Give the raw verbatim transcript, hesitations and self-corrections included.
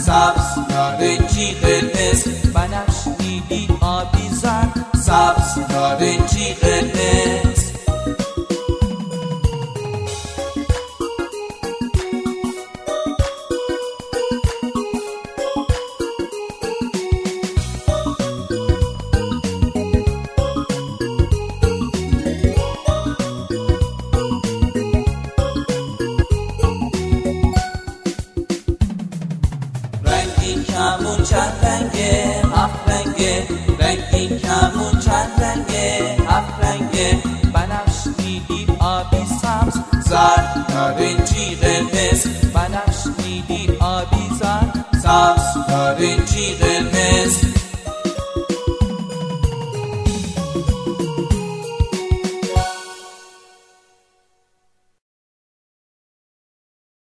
سبز نارنجی قرمز، بنفش نیلی آبی زرد، سبز نارنجی قرمز. رنگین کمون چند رنگه هفت رنگه، رنگین کمون چند رنگه هفت رنگه، بنفش نیلی آبی سبز زرد نارنجی قرمز، بنفش نیلی آبی زرد سبز نارنجی قرمز.